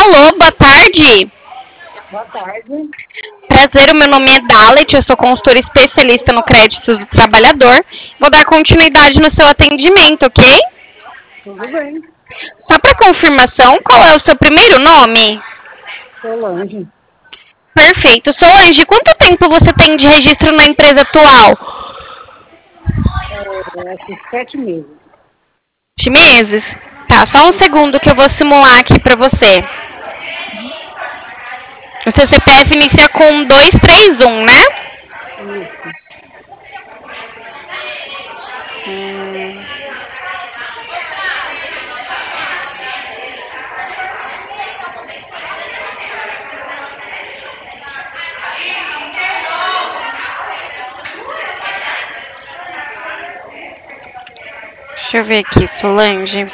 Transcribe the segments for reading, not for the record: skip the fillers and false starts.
Alô, boa tarde. Boa tarde. Prazer, o meu nome é Dalet, eu sou consultora especialista no crédito do trabalhador. Vou dar continuidade no seu atendimento, ok? Tudo bem. Só para confirmação, qual é o seu primeiro nome? Solange. Perfeito. Solange, quanto tempo você tem de registro na empresa atual? Acho que 7 meses. 7 meses? Tá, só um segundo que eu vou simular aqui para você. O seu CPF inicia com 231, né? Isso. Deixa eu ver aqui, Solange.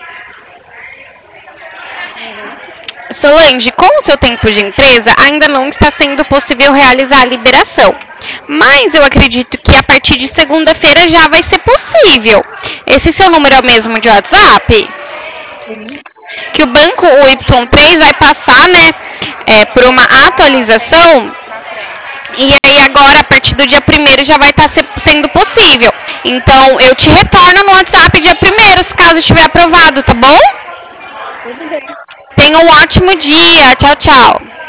Uhum. Solange, com o seu tempo de empresa, ainda não está sendo possível realizar a liberação. Mas eu acredito que a partir de segunda-feira já vai ser possível. Esse seu número é o mesmo de WhatsApp? Sim. Que o banco, o Y3, vai passar, né, por uma atualização. E aí agora, a partir do dia 1º, já vai estar sendo possível. Então, eu te retorno no WhatsApp dia 1º, se caso estiver aprovado, tá bom? Tudo bem. Tenha um ótimo dia. Tchau, tchau.